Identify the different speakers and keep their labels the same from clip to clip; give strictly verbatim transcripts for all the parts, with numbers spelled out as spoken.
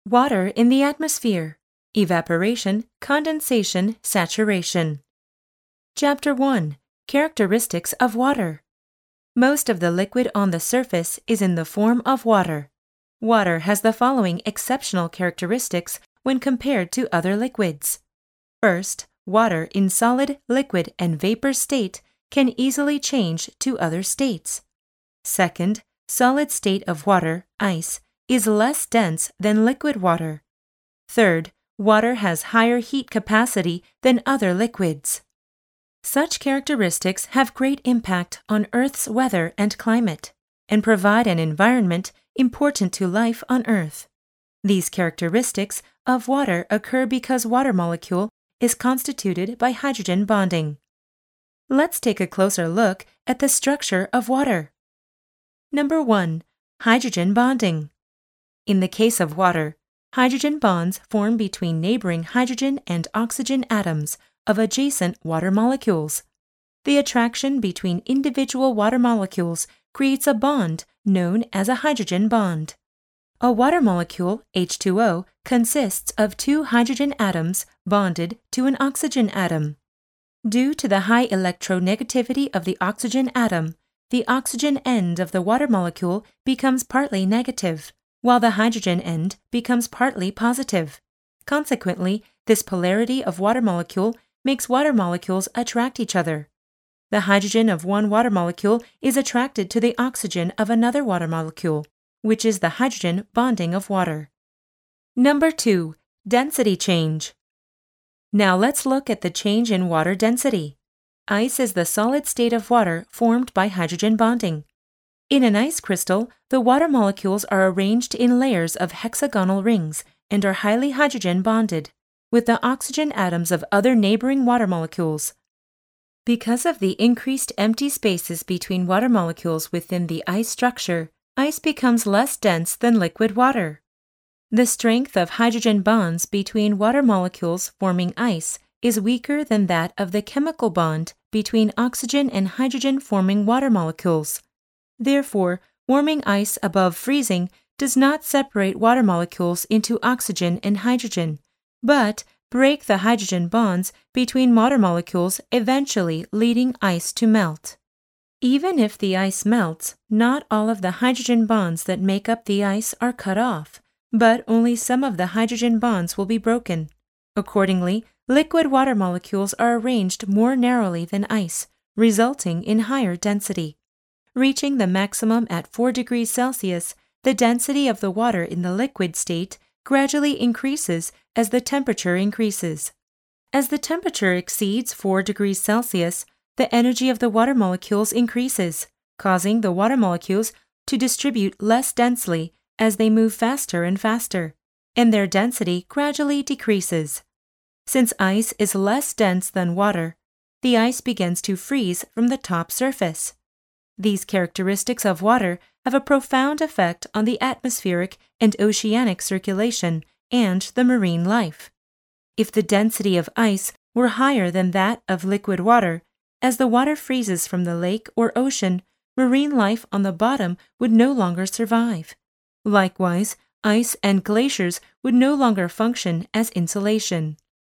Speaker 1: Water in the atmosphere. Evaporation, condensation, saturation. Chapter one. Characteristics of water. Most of the liquid on the surface is in the form of water. Water has the following exceptional characteristics when compared to other liquids. First, water in solid, liquid, and vapor state can easily change to other states. Second, solid state of water, ice, is less dense than liquid water. Third, water has higher heat capacity than other liquids. Such characteristics have great impact on Earth's weather and climate, and provide an environment important to life on Earth. These characteristics of water occur because water molecule is constituted by hydrogen bonding. Let's take a closer look at the structure of water. Number one. Hydrogen bonding. In the case of water, hydrogen bonds form between neighboring hydrogen and oxygen atoms of adjacent water molecules. The attraction between individual water molecules creates a bond known as a hydrogen bond. A water molecule, H two O, consists of two hydrogen atoms bonded to an oxygen atom. Due to the high electronegativity of the oxygen atom, the oxygen end of the water molecule becomes partly negative, while the hydrogen end becomes partly positive. Consequently, this polarity of water molecule makes water molecules attract each other. The hydrogen of one water molecule is attracted to the oxygen of another water molecule, which is the hydrogen bonding of water. Number two. Density change. Now let's look at the change in water density. Ice is the solid state of water formed by hydrogen bonding. In an ice crystal, the water molecules are arranged in layers of hexagonal rings and are highly hydrogen bonded, with the oxygen atoms of other neighboring water molecules. Because of the increased empty spaces between water molecules within the ice structure, ice becomes less dense than liquid water. The strength of hydrogen bonds between water molecules forming ice is weaker than that of the chemical bond between oxygen and hydrogen forming water molecules. Therefore, warming ice above freezing does not separate water molecules into oxygen and hydrogen, but break the hydrogen bonds between water molecules, eventually leading ice to melt. Even if the ice melts, not all of the hydrogen bonds that make up the ice are cut off, but only some of the hydrogen bonds will be broken. Accordingly, liquid water molecules are arranged more narrowly than ice, resulting in higher density. Reaching the maximum at four degrees Celsius, the density of the water in the liquid state gradually increases as the temperature increases. As the temperature exceeds four degrees Celsius, the energy of the water molecules increases, causing the water molecules to distribute less densely as they move faster and faster, and their density gradually decreases. Since ice is less dense than water, the ice begins to freeze from the top surface. These characteristics of water have a profound effect on the atmospheric and oceanic circulation and the marine life. If the density of ice were higher than that of liquid water, as the water freezes from the lake or ocean, marine life on the bottom would no longer survive. Likewise, ice and glaciers would no longer function as insulation.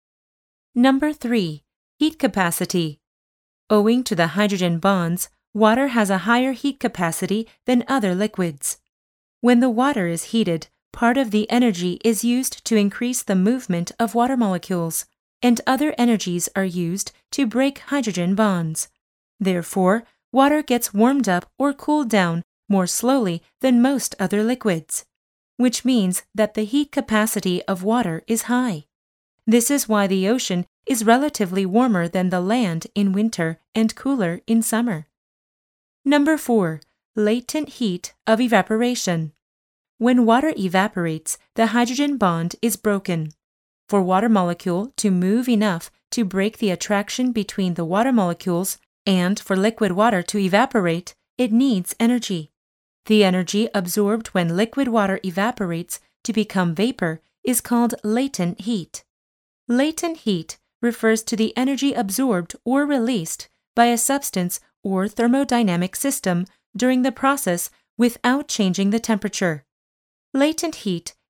Speaker 1: Number three. Heat capacity. Owing to the hydrogen bonds, water has a higher heat capacity than other liquids. When the water is heated, part of the energy is used to increase the movement of water molecules, and other energies are used to break hydrogen bonds. Therefore, water gets warmed up or cooled down more slowly than most other liquids, which means that the heat capacity of water is high. This is why the ocean is relatively warmer than the land in winter and cooler in summer. Number four. Latent heat of evaporation. When water evaporates, the hydrogen bond is broken. For water molecule to move enough to break the attraction between the water molecules and for liquid water to evaporate, it needs energy. The energy absorbed when liquid water evaporates to become vapor is called latent heat. Latent heat refers to the energy absorbed or released by a substance or thermodynamic system during the process without changing the temperature. Latent heat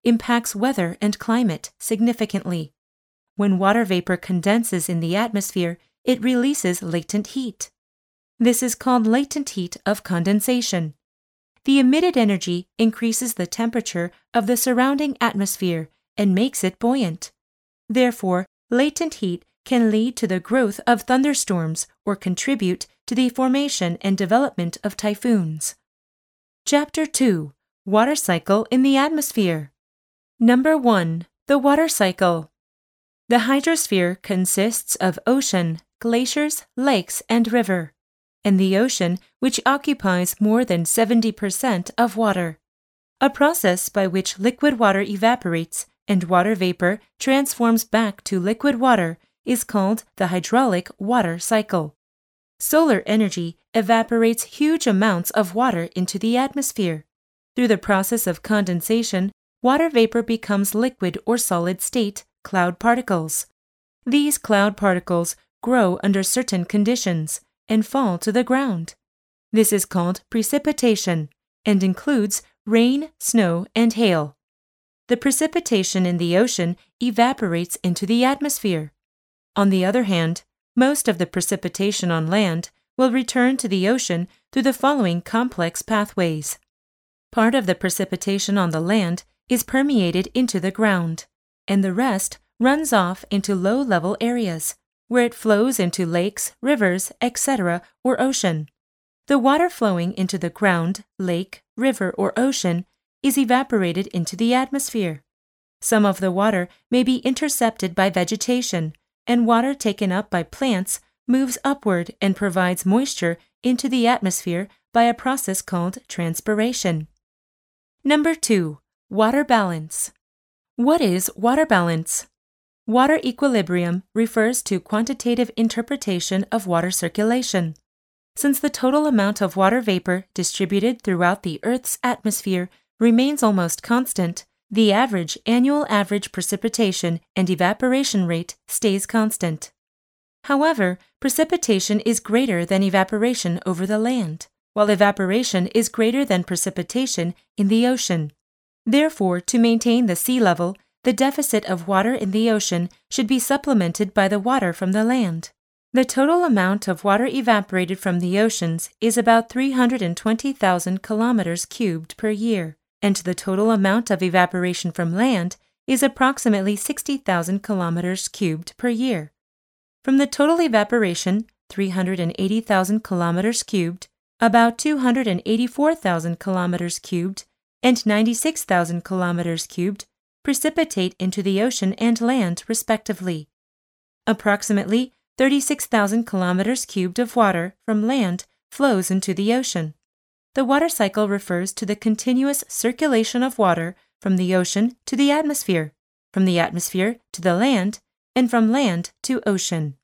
Speaker 1: impacts weather and climate significantly. When water vapor condenses in the atmosphere, it releases latent heat. This is called latent heat of condensation. The emitted energy increases the temperature of the surrounding atmosphere and makes it buoyant. Therefore, latent heat can lead to the growth of thunderstorms or contribute to the formation and development of typhoons. Chapter two. Water Cycle in the Atmosphere. Number one. The water cycle. The hydrosphere consists of ocean, glaciers, lakes, and river, and the ocean, which occupies more than seventy percent of water. A process by which liquid water evaporates and water vapor transforms back to liquid water is called the hydraulic water cycle. Solar energy evaporates huge amounts of water into the atmosphere. Through the process of condensation, water vapor becomes liquid or solid state cloud particles. These cloud particles grow under certain conditions and fall to the ground. This is called precipitation and includes rain, snow, and hail. The precipitation in the ocean evaporates into the atmosphere. On the other hand, most of the precipitation on land will return to the ocean through the following complex pathways. Part of the precipitation on the land is permeated into the ground, and the rest runs off into low-level areas, where it flows into lakes, rivers, et cetera, or ocean. The water flowing into the ground, lake, river, or ocean is evaporated into the atmosphere. Some of the water may be intercepted by vegetation, and water taken up by plants moves upward and provides moisture into the atmosphere by a process called transpiration. Number two. Water balance. What is water balance? Water equilibrium refers to quantitative interpretation of water circulation. Since the total amount of water vapor distributed throughout the Earth's atmosphere remains almost constant, the average annual average precipitation and evaporation rate stays constant. However, precipitation is greater than evaporation over the land, while evaporation is greater than precipitation in the ocean. Therefore, to maintain the sea level, the deficit of water in the ocean should be supplemented by the water from the land. The total amount of water evaporated from the oceans is about three hundred twenty thousand kilometers cubed per year, and the total amount of evaporation from land is approximately sixty thousand kilometers cubed per year. From the total evaporation, three hundred eighty thousand kilometers cubed, about two hundred eighty-four thousand kilometers cubed, and ninety-six thousand kilometers cubed precipitate into the ocean and land, respectively. Approximately thirty-six thousand kilometers cubed of water from land flows into the ocean. The water cycle refers to the continuous circulation of water from the ocean to the atmosphere, from the atmosphere to the land, and from land to ocean.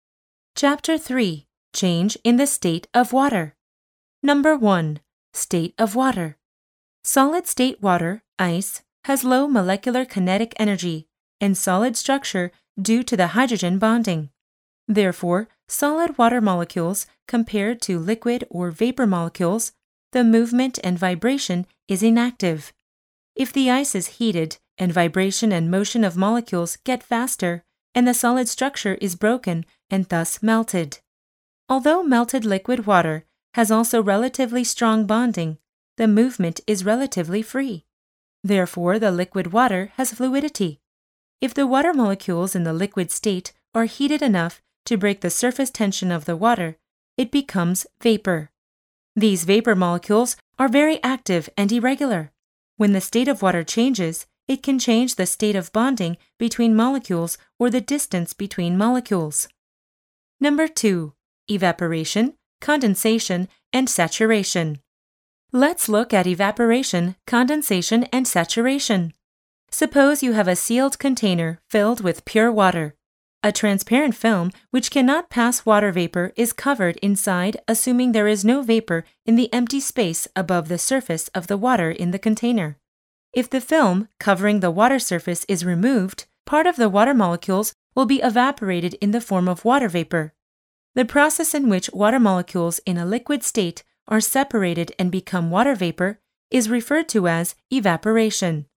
Speaker 1: Chapter three. Change in the state of water. Number one. State of water. Solid-state water, ice, has low molecular kinetic energy and solid structure due to the hydrogen bonding. Therefore, solid water molecules compared to liquid or vapor molecules, the movement and vibration is inactive. If the ice is heated and vibration and motion of molecules get faster, and the solid structure is broken and thus melted. Although melted liquid water has also relatively strong bonding, the movement is relatively free. Therefore, the liquid water has fluidity. If the water molecules in the liquid state are heated enough to break the surface tension of the water, it becomes vapor. These vapor molecules are very active and irregular. When the state of water changes, it can change the state of bonding between molecules or the distance between molecules. Number two. Evaporation, condensation, and saturation. Let's look at evaporation, condensation, and saturation. Suppose you have a sealed container filled with pure water. A transparent film which cannot pass water vapor is covered inside, assuming there is no vapor in the empty space above the surface of the water in the container. If the film covering the water surface is removed, part of the water molecules will be evaporated in the form of water vapor. The process in which water molecules in a liquid state are separated and become water vapor is referred to as evaporation.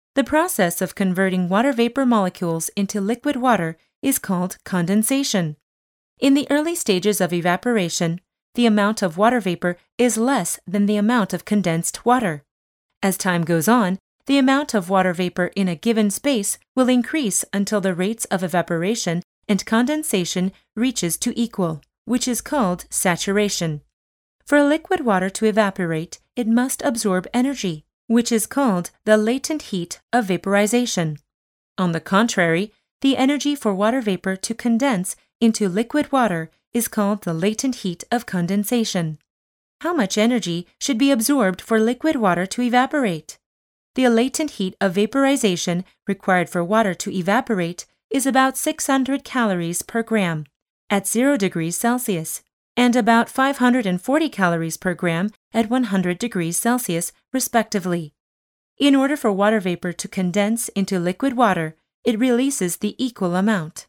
Speaker 1: The process of converting water vapor molecules into liquid water is called condensation. In the early stages of evaporation, the amount of water vapor is less than the amount of condensed water. As time goes on, the amount of water vapor in a given space will increase until the rates of evaporation and condensation reaches to equal, which is called saturation. For liquid water to evaporate, it must absorb energy, which is called the latent heat of vaporization. On the contrary, the energy for water vapor to condense into liquid water is called the latent heat of condensation. How much energy should be absorbed for liquid water to evaporate? The latent heat of vaporization required for water to evaporate is about six hundred calories per gram at zero degrees Celsius and about five hundred forty calories per gram at one hundred degrees Celsius, respectively. In order for water vapor to condense into liquid water, it releases the equal amount.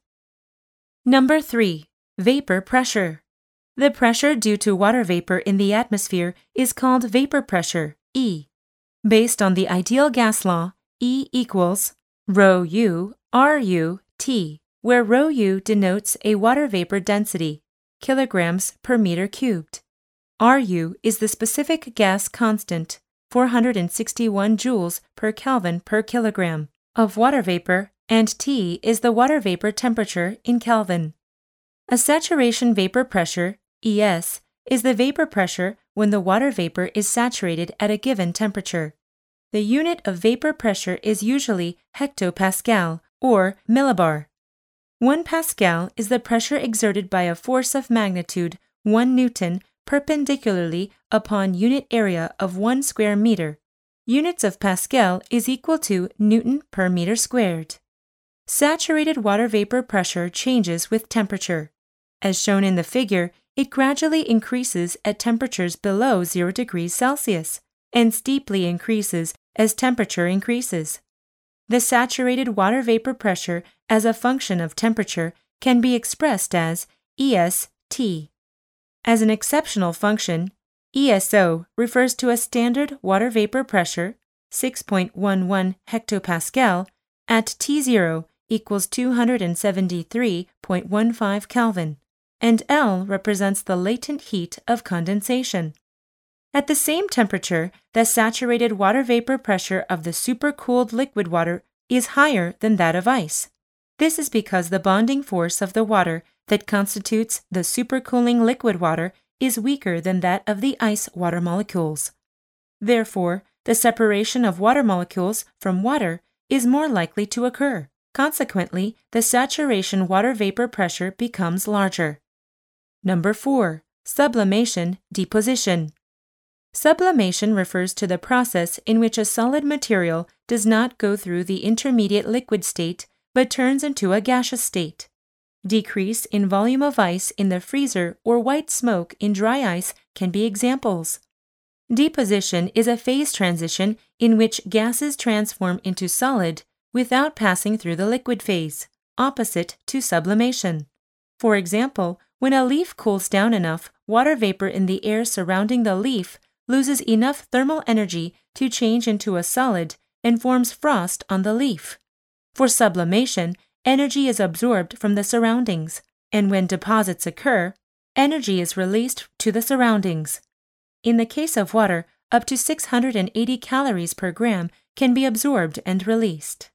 Speaker 1: Number three. Vapor pressure. The pressure due to water vapor in the atmosphere is called vapor pressure, E. Based on the ideal gas law, E equals rho U R U T, where rho U denotes a water vapor density, kilograms per meter cubed. R U is the specific gas constant, four hundred sixty-one joules per Kelvin per kilogram, of water vapor, and T is the water vapor temperature in Kelvin. A saturation vapor pressure, E S, is the vapor pressure when the water vapor is saturated at a given temperature. The unit of vapor pressure is usually hectopascal or millibar. One pascal is the pressure exerted by a force of magnitude one newton perpendicularly upon unit area of one square meter. Units of pascal is equal to newton per meter squared. Saturated water vapor pressure changes with temperature. As shown in the figure, it gradually increases at temperatures below zero degrees Celsius and steeply increases as temperature increases. The saturated water vapor pressure as a function of temperature can be expressed as E S T. As an exceptional function, E S O refers to a standard water vapor pressure, six point one one hectopascal, at T zero equals two hundred seventy-three point one five Kelvin, and L represents the latent heat of condensation. At the same temperature, the saturated water vapor pressure of the supercooled liquid water is higher than that of ice. This is because the bonding force of the water that constitutes the supercooling liquid water is weaker than that of the ice water molecules. Therefore, the separation of water molecules from water is more likely to occur. Consequently, the saturation water vapor pressure becomes larger. Number four. Sublimation deposition. Sublimation refers to the process in which a solid material does not go through the intermediate liquid state but turns into a gaseous state. Decrease in volume of ice in the freezer or white smoke in dry ice can be examples. Deposition is a phase transition in which gases transform into solid without passing through the liquid phase, opposite to sublimation. For example, when a leaf cools down enough, water vapor in the air surrounding the leaf loses enough thermal energy to change into a solid and forms frost on the leaf. For sublimation, energy is absorbed from the surroundings, and when deposits occur, energy is released to the surroundings. In the case of water, up to six hundred eighty calories per gram can be absorbed and released.